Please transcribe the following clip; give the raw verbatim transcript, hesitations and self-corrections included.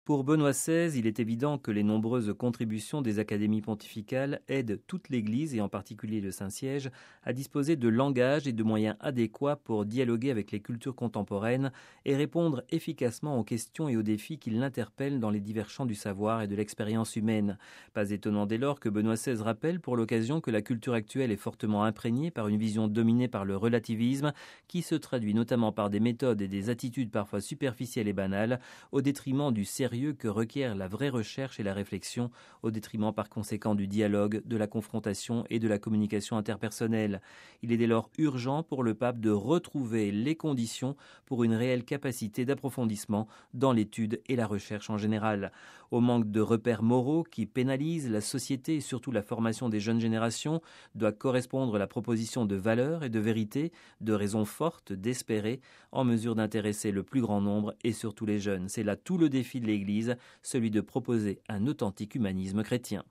Pour Benoît seize, il est évident que les nombreuses contributions des académies pontificales aident toute l'Église, et en particulier le Saint-Siège, à disposer de langage et de moyens adéquats pour dialoguer avec les cultures contemporaines et répondre efficacement aux questions et aux défis qui l'interpellent dans les divers champs du savoir et de l'expérience humaine. Pas étonnant dès lors que Benoît seize rappelle pour l'occasion que la culture actuelle est fortement imprégnée par une vision dominée par le relativisme, qui se traduit notamment par des méthodes et des attitudes parfois superficielles et banales, au détriment du sérieux que requiert la vraie recherche et la réflexion, au détriment par conséquent du dialogue, de la confrontation et de la communication interpersonnelle. Il est dès lors urgent pour le pape de retrouver les conditions pour une réelle capacité d'approfondissement dans l'étude et la recherche en général. Au manque de repères moraux qui pénalisent la société et surtout la formation des jeunes générations doit correspondre la proposition de valeurs et de vérités, de raisons fortes d'espérer, en mesure d'intéresser le plus grand nombre et surtout les jeunes. C'est là tout le défi de l'Église, celui de proposer un authentique humanisme chrétien.